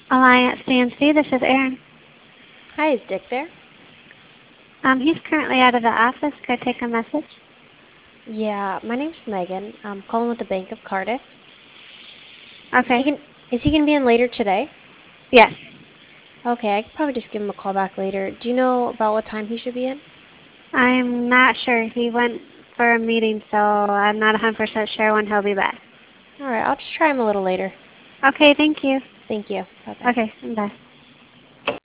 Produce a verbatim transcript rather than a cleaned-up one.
Alliance C N C, this is Erin. Hi, is Dick there? Um, he's currently out of the office. Could I take a message? Yeah, my name's Megan. I'm calling with the Bank of Cardiff. Is he Okay. can is he gonna be in later today? Yes. Okay, I could probably just give him a call back later. Do you know about what time he should be in? I'm not sure. He went for a meeting, so I'm not one hundred percent sure when he'll be back. All right, I'll just try him a little later. Okay, thank you. Thank you. Bye bye. Okay, bye.